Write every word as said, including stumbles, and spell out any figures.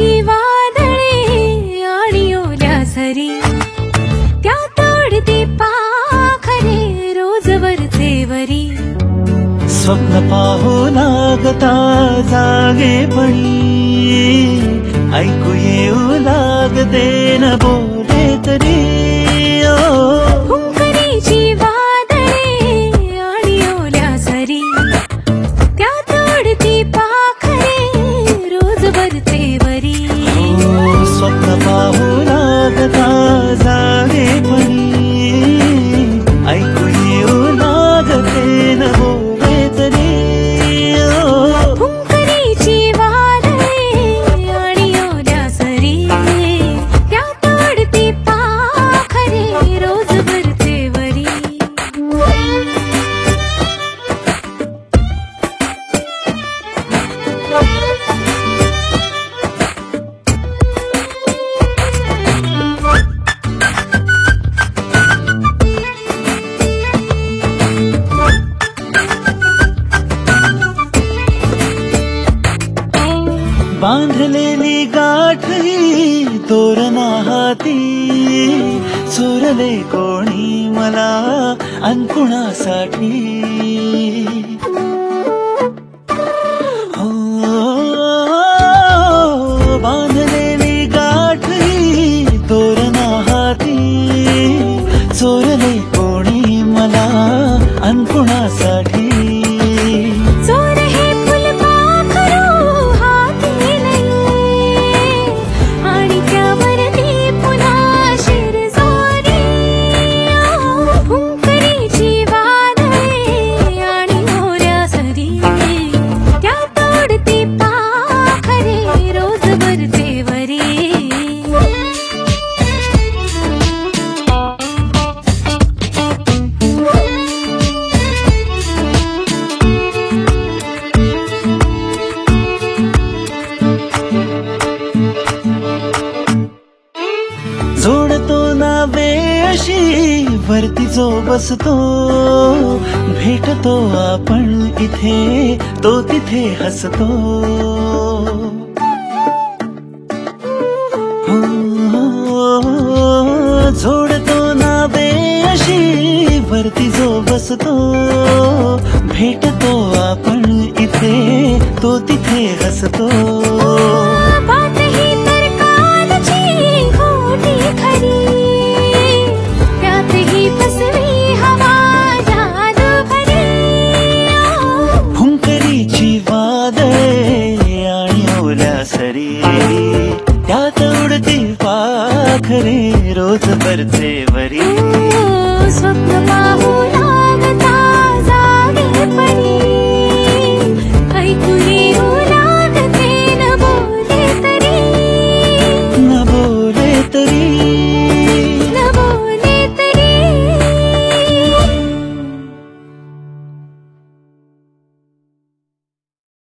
हुंकरीची वादळे आणि ओल्या सरी त्यात ओढते पाखरे रोज वरचे वरी स्वप्न पाहू लागता जागेपणी ऐकू येऊ लागते न बोले तरी हुंकरीची वादळे आणि ओल्या सरी त्यात ओढते पाखरे रोज वरचे वरी स्वप्न पाहू लागता जागेपणी ऐकू येऊ लागते न बोले तरी हुंकरीची वादळे आणि ओल्या सरी त्यात ओढते पाखरे रोज वरचे वरी बांधलेली गाठी तोरणा हाती चोरले कोणी मला अंकुणासाठी हो बांधलेली गाठी तोरणा हाती चोरले कोणी मला अंकुणासाठी चोर हे फुलपाखरू हाती लई आणि त्यावरती पुन्हा शिरजोरी हुंकरीची वादळे आणि ओल्या सरी त्यात ओढते पाखरे रोज वरचे वरी जोडतो ना वेशी वरती जो बसतो भेटतो आपण इथे तो तिथे हसतो जोडतो ना वेशी वरती जो बसतो भेटतो आपण इथे तो तिथे हसतो